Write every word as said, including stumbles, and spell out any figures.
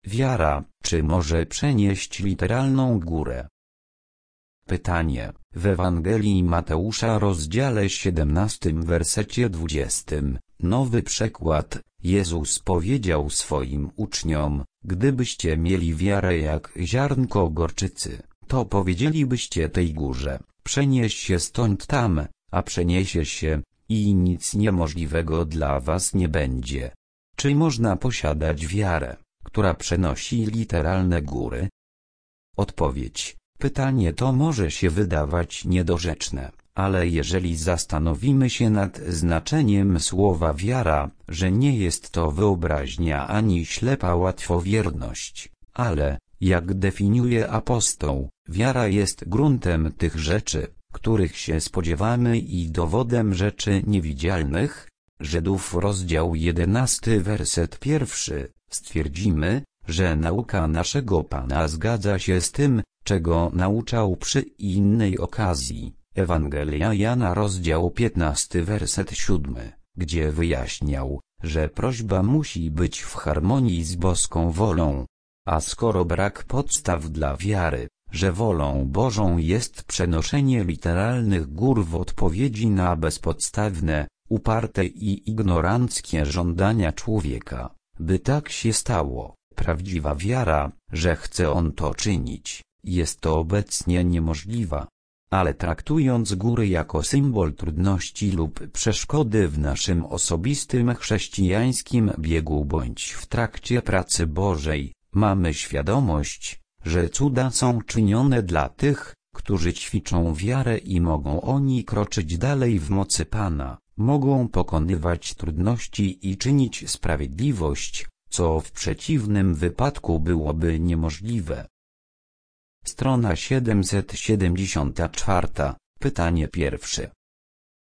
Wiara, czy może przenieść literalną górę? Pytanie. W Ewangelii Mateusza rozdziale siedemnastym wersecie dwudziestym, nowy przekład, Jezus powiedział swoim uczniom: gdybyście mieli wiarę jak ziarnko gorczycy, to powiedzielibyście tej górze: przenieś się stąd tam, a przeniesie się, i nic niemożliwego dla was nie będzie. Czy można posiadać wiarę, która przenosi literalne góry? Odpowiedź. Pytanie to może się wydawać niedorzeczne, ale jeżeli zastanowimy się nad znaczeniem słowa wiara, że nie jest to wyobraźnia ani ślepa łatwowierność, ale, jak definiuje apostoł, wiara jest gruntem tych rzeczy, których się spodziewamy i dowodem rzeczy niewidzialnych. Żydów rozdział jedenasty werset pierwszy, stwierdzimy, że nauka naszego Pana zgadza się z tym, czego nauczał przy innej okazji. Ewangelia Jana rozdział piętnasty werset siódmy, gdzie wyjaśniał, że prośba musi być w harmonii z boską wolą. A skoro brak podstaw dla wiary, że wolą Bożą jest przenoszenie literalnych gór w odpowiedzi na bezpodstawne, uparte i ignoranckie żądania człowieka, by tak się stało, prawdziwa wiara, że chce on to czynić, jest to obecnie niemożliwa. Ale traktując góry jako symbol trudności lub przeszkody w naszym osobistym chrześcijańskim biegu bądź w trakcie pracy Bożej, mamy świadomość, że cuda są czynione dla tych, którzy ćwiczą wiarę i mogą oni kroczyć dalej w mocy Pana, mogą pokonywać trudności i czynić sprawiedliwość, co w przeciwnym wypadku byłoby niemożliwe. Strona siedemset siedemdziesiąta czwarta. Pytanie pierwsze.